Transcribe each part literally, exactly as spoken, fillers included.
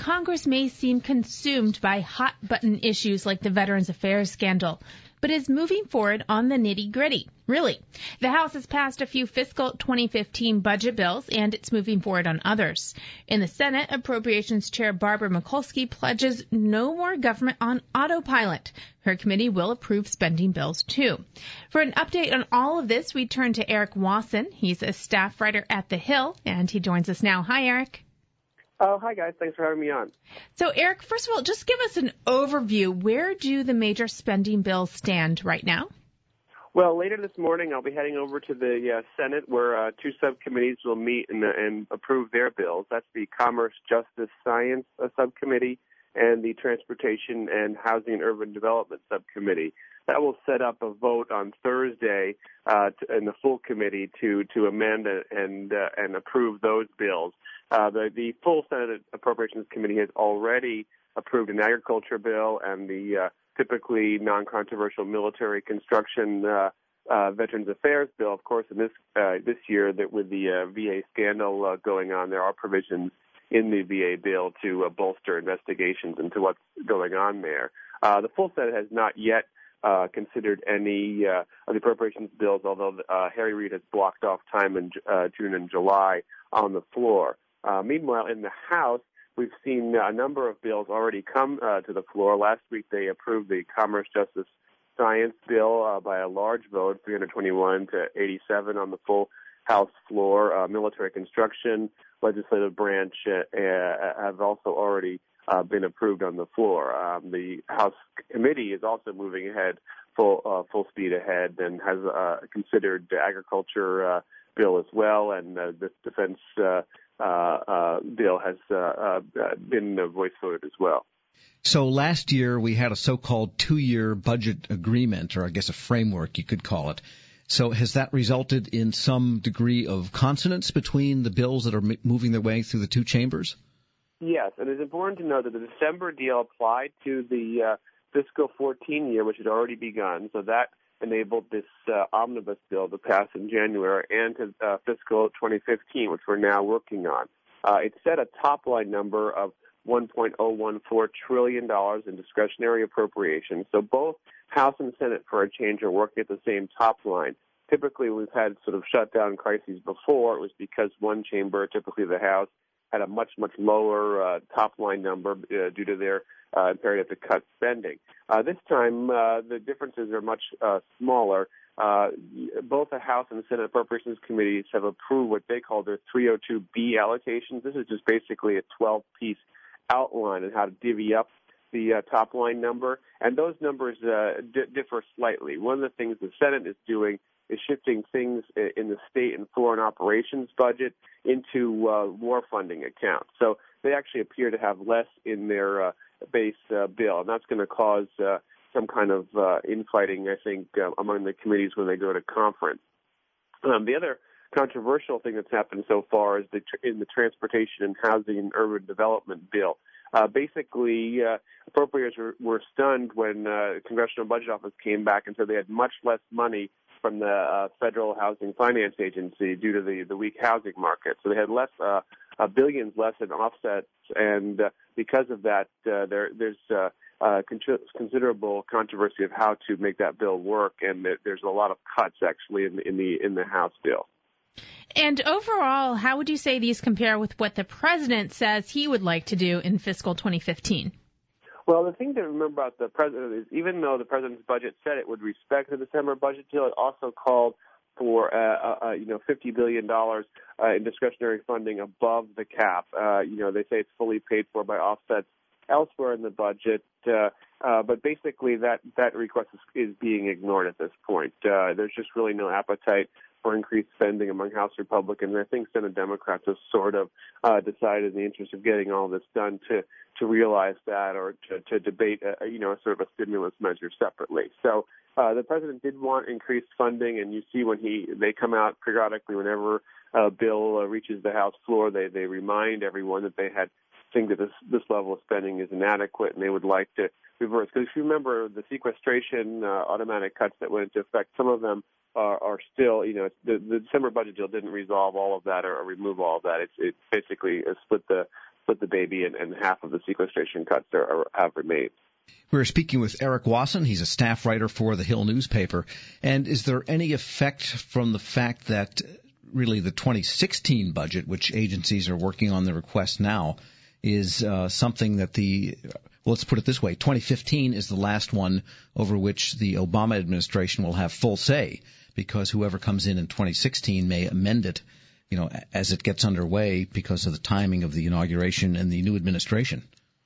Congress may seem consumed by hot-button issues like the Veterans Affairs scandal, but is moving forward on the nitty-gritty. Really. The House has passed a few fiscal twenty fifteen budget bills, and it's moving forward on others. In the Senate, Appropriations Chair Barbara Mikulski pledges no more government on autopilot. Her committee will approve spending bills, too. For an update on all of this, we turn to Eric Wasson. He's a staff writer at The Hill, and he joins us now. Hi, Eric. Oh, hi, guys. Thanks for having me on. So, Eric, first of all, just give us an overview. Where do the major spending bills stand right now? Well, later this morning, I'll be heading over to the uh, Senate, where uh, two subcommittees will meet and, uh, and approve their bills. That's the Commerce, Justice, Science uh, Subcommittee and the Transportation and Housing and Urban Development Subcommittee. That will set up a vote on Thursday uh, to, in the full committee to to amend and uh, and approve those bills. Uh, the, the full Senate Appropriations Committee has already approved an agriculture bill and the uh, typically non-controversial military construction uh, uh, Veterans Affairs bill. Of course, in this uh, this year, that with the uh, V A scandal uh, going on, there are provisions in the V A bill to uh, bolster investigations into what's going on there. Uh, the full Senate has not yet uh, considered any uh, of the appropriations bills, although uh, Harry Reid has blocked off time in uh, June and July on the floor. Uh, meanwhile, in the House, we've seen a number of bills already come uh, to the floor. Last week, they approved the Commerce, Justice, Science bill uh, by a large vote, three hundred twenty-one to eighty-seven on the full House floor. Uh, military construction, legislative branch uh, uh, have also already uh, been approved on the floor. Um, the House committee is also moving ahead full uh, full speed ahead and has uh, considered the agriculture uh, bill as well, and uh, the defense uh, uh, uh, bill has uh, uh, been uh, voice voted as well. So last year we had a so-called two-year budget agreement, or I guess a framework you could call it. So has that resulted in some degree of consonance between the bills that are m- moving their way through the two chambers? Yes, and it's important to note that the December deal applied to the uh, fiscal fourteen year, which had already begun. So that enabled this uh, omnibus bill to pass in January, and to uh, fiscal twenty fifteen, which we're now working on. Uh, it set a top-line number of one point oh one four trillion dollars in discretionary appropriations. So both House and Senate, for a change, are working at the same top line. Typically, we've had sort of shutdown crises before. It was because one chamber, typically the House, had a much, much lower uh, top-line number uh, due to their uh, imperative to cut spending. Uh, this time, uh, the differences are much uh, smaller. Uh, both the House and the Senate Appropriations Committees have approved what they call their three oh two B allocations. This is just basically a twelve-piece outline on how to divvy up the uh, top-line number, and those numbers uh, d- differ slightly. One of the things the Senate is doing is shifting things in the state and foreign operations budget into uh, war funding accounts. So they actually appear to have less in their uh, base uh, bill, and that's going to cause uh, some kind of uh, infighting, I think, uh, among the committees when they go to conference. Um, the other controversial thing that's happened so far is the tr- in the Transportation and Housing and Urban Development bill. Uh, basically, uh, appropriators were, were stunned when uh, Congressional Budget Office came back and said they had much less money from the uh, Federal Housing Finance Agency due to the, the weak housing market. So they had less, uh, uh, billions less in offsets, and uh, because of that, uh, there, there's uh, uh, con- considerable controversy of how to make that bill work, and there, there's a lot of cuts actually in, in the in the House bill. And overall, how would you say these compare with what the president says he would like to do in fiscal twenty fifteen? Well, the thing to remember about the president is even though the president's budget said it would respect the December budget deal, it also called for, uh, uh, you know, fifty billion dollars uh, in discretionary funding above the cap. Uh, you know, they say it's fully paid for by offsets elsewhere in the budget, uh, uh, but basically that, that request is, is being ignored at this point. Uh, there's just really no appetite for increased spending among House Republicans. I think Senate Democrats have sort of uh, decided in the interest of getting all this done to, to realize that or to, to debate, a, you know, sort of a stimulus measure separately. So uh, the president did want increased funding, and you see when he they come out periodically whenever a bill uh, reaches the House floor, they, they remind everyone that they had think that this, this level of spending is inadequate, and they would like to reverse. Because if you remember the sequestration uh, automatic cuts that went into effect, some of them are, are still, you know, the, the December budget deal didn't resolve all of that or, or remove all of that. It's, it basically uh, split the split the baby, and, and half of the sequestration cuts are, are, have remained. We're speaking with Eric Wasson. He's a staff writer for the Hill newspaper. And is there any effect from the fact that really the twenty sixteen budget, which agencies are working on the request now, is uh, something that the, well, let's put it this way, twenty fifteen is the last one over which the Obama administration will have full say, because whoever comes in in twenty sixteen may amend it, you know, as it gets underway because of the timing of the inauguration and the new administration.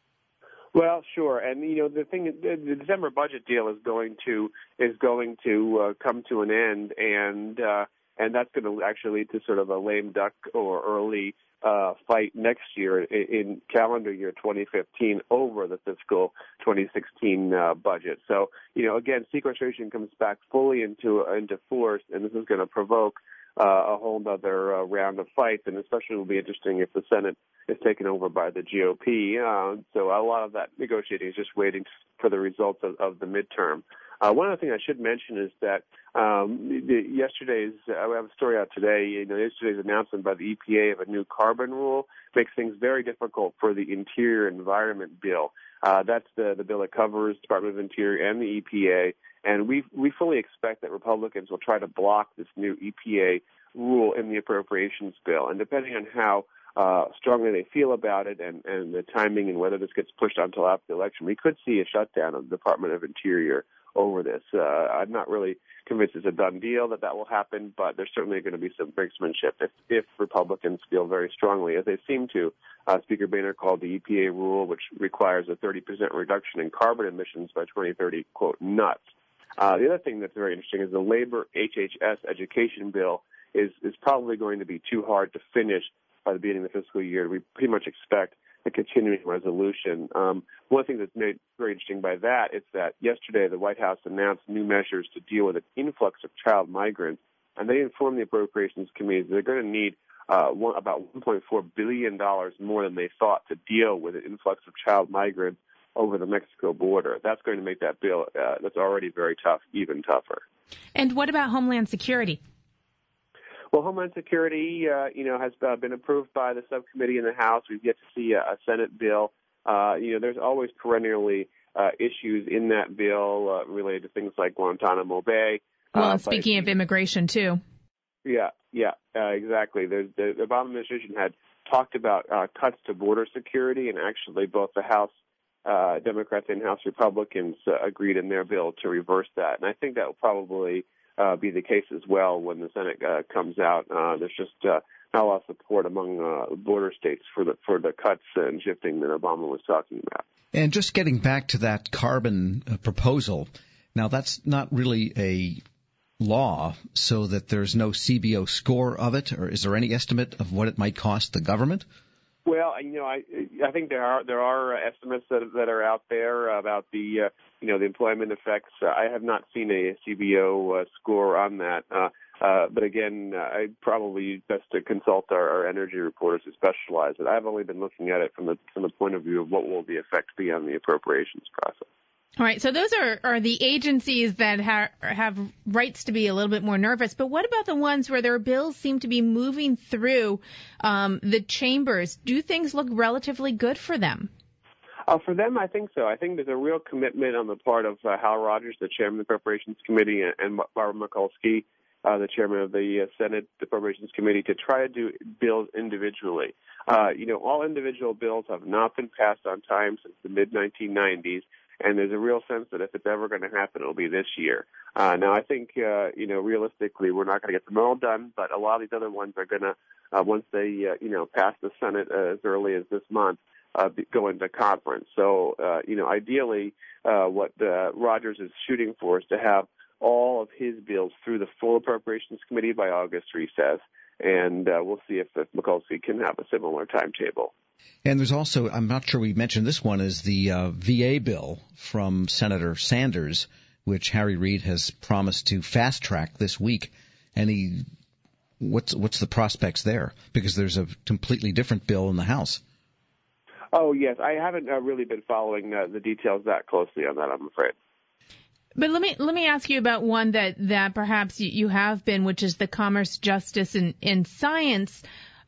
Well, sure, and you know the thing, the December budget deal is going to is going to uh, come to an end, and uh, and that's going to actually lead to sort of a lame duck or early uh, fight next year in, in calendar year twenty fifteen over the fiscal twenty sixteen uh, budget. So you know, again, sequestration comes back fully into into force, and this is going to provoke Uh, a whole other uh, round of fights, and especially will be interesting if the Senate is taken over by the G O P. Uh, so a lot of that negotiating is just waiting for the results of, of the midterm. Uh, one other thing I should mention is that um, the, yesterday's, uh, I have a story out today, you know, yesterday's announcement by the E P A of a new carbon rule makes things very difficult for the Interior Environment Bill. Uh, that's the, the bill that covers Department of Interior and the E P A. And we we fully expect that Republicans will try to block this new E P A rule in the appropriations bill. And depending on how uh, strongly they feel about it and, and the timing and whether this gets pushed on until after the election, we could see a shutdown of the Department of Interior over this. Uh, I'm not really convinced it's a done deal that that will happen, but there's certainly going to be some brinksmanship if, if Republicans feel very strongly, as they seem to. Uh, Speaker Boehner called the E P A rule, which requires a thirty percent reduction in carbon emissions by twenty thirty, quote, nuts. Uh, the other thing that's very interesting is the labor H H S education bill is, is probably going to be too hard to finish by the beginning of the fiscal year. We pretty much expect a continuing resolution. Um, one thing that's made very interesting by that is that yesterday the White House announced new measures to deal with an influx of child migrants, and they informed the Appropriations Committee that they're going to need uh, one, about one point four billion dollars more than they thought to deal with an influx of child migrants over the Mexico border. That's going to make that bill uh, that's already very tough even tougher. And what about Homeland Security? Well, Homeland Security, uh, you know, has uh, been approved by the subcommittee in the House. We've yet to see a, a Senate bill. Uh, you know, there's always perennially uh, issues in that bill uh, related to things like Guantanamo Bay. Well, uh, speaking but, of immigration, too. Yeah, yeah, uh, exactly. There's, the, the Obama administration had talked about uh, cuts to border security, and actually both the House Uh, Democrats and House Republicans uh, agreed in their bill to reverse that. And I think that will probably uh, be the case as well when the Senate uh, comes out. Uh, there's just uh, not a lot of support among uh, border states for the for the cuts and shifting that Obama was talking about. And just getting back to that carbon uh, proposal, now that's not really a law, so that there's no C B O score of it, or is there any estimate of what it might cost the government? Well, you know, I I think there are there are estimates that that are out there about the uh, you know the employment effects. Uh, I have not seen a C B O uh, score on that, uh, uh, but again, uh, I probably best to consult our, our energy reporters who specialize in it. I've only been looking at it from the from the point of view of what will the effect be on the appropriations process. All right, so those are, are the agencies that ha- have rights to be a little bit more nervous. But what about the ones where their bills seem to be moving through um, the chambers? Do things look relatively good for them? Uh, for them, I think so. I think there's a real commitment on the part of uh, Hal Rogers, the chairman of the Appropriations Committee, and, and Barbara Mikulski, uh, the chairman of the uh, Senate Appropriations Committee, to try to do bills individually. Uh, you know, all individual bills have not been passed on time since the mid nineteen nineties. And there's a real sense that if it's ever going to happen, it'll be this year. Uh, now, I think, uh, you know, realistically, we're not going to get them all done, but a lot of these other ones are going to, uh, once they, uh, you know, pass the Senate uh, as early as this month, uh, be, go into conference. So, uh, you know, ideally, uh, what uh, Rogers is shooting for is to have all of his bills through the full Appropriations Committee by August recess, and uh, we'll see if, if Mikulski can have a similar timetable. And there's also, I'm not sure we mentioned this one, is the uh, V A bill from Senator Sanders, which Harry Reid has promised to fast track this week. Any, what's what's the prospects there? Because there's a completely different bill in the House. Oh, yes. I haven't uh, really been following uh, the details that closely on that, I'm afraid. But let me let me ask you about one that, that perhaps you, you have been, which is the Commerce, Justice, and, and Science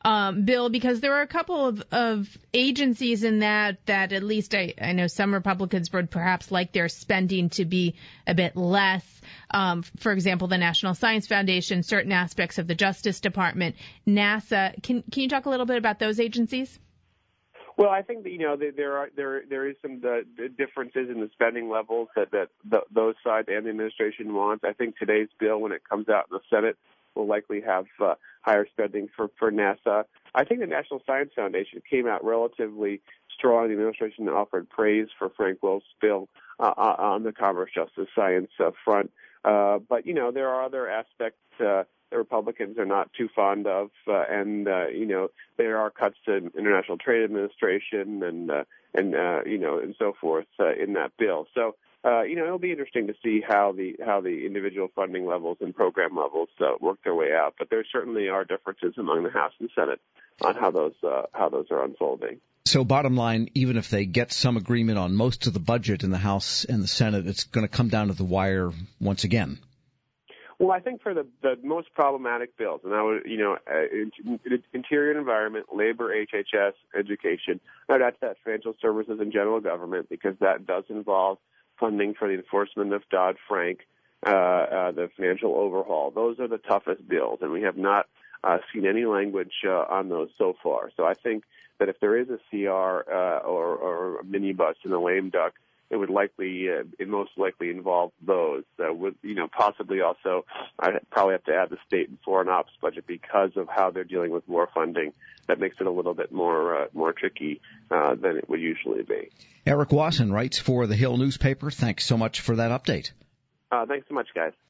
um, bill, because there are a couple of, of agencies in that that at least I, I know some Republicans would perhaps like their spending to be a bit less. Um, for example, the National Science Foundation, certain aspects of the Justice Department, NASA. Can can you talk a little bit about those agencies? Well, I think that, you know, there are there there is some the, the differences in the spending levels that that the, those sides and the administration wants. I think today's bill, when it comes out in the Senate, will likely have uh, higher spending for for NASA. I think the National Science Foundation came out relatively strong. The administration offered praise for Frank Wolf's bill uh, on the commerce, justice, science uh, front. Uh, but you know, there are other aspects Uh, the Republicans are not too fond of, uh, and uh, you know there are cuts to International Trade Administration and uh, and uh, you know and so forth uh, in that bill. So uh, you know it'll be interesting to see how the how the individual funding levels and program levels uh, work their way out. But there certainly are differences among the House and Senate on how those uh, how those are unfolding. So bottom line, even if they get some agreement on most of the budget in the House and the Senate, it's going to come down to the wire once again. Well, I think for the, the most problematic bills, and I would, you know, uh, Interior and Environment, Labor, H H S, Education, now that's that financial services and general government, because that does involve funding for the enforcement of Dodd-Frank, uh, uh, the financial overhaul. Those are the toughest bills, and we have not uh, seen any language uh, on those so far. So I think that if there is a C R uh, or, or a minibus in a lame duck, it would likely, uh, it most likely involve those. Uh, with, you know, possibly also, I'd probably have to add the state and foreign ops budget because of how they're dealing with war funding. That makes it a little bit more uh, more tricky uh, than it would usually be. Eric Wasson writes for the Hill newspaper. Thanks so much for that update. Uh, thanks so much, guys.